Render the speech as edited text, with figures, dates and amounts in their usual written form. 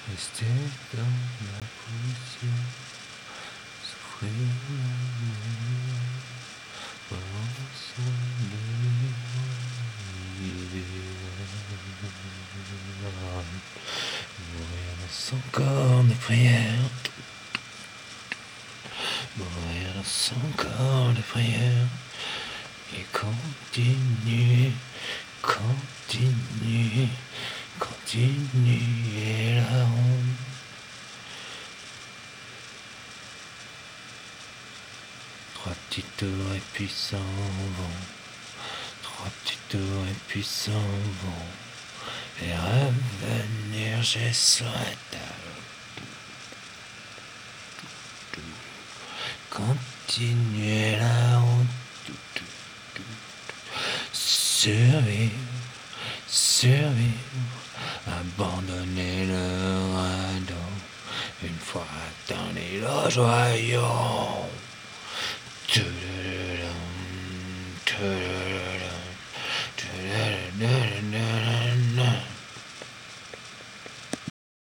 Rester dans la poussière, souffrir la mourir dans son corps de prière, mourir dans son corps de prière, et continuer, continuer, continuer la ronde. Trois petits tours et puis s'en vont, trois petits tours et puis s'en vont, et revenir, je souhaite continuer la route, survivre, survivre, abandonner le radeau, une fois dans les loges royaux.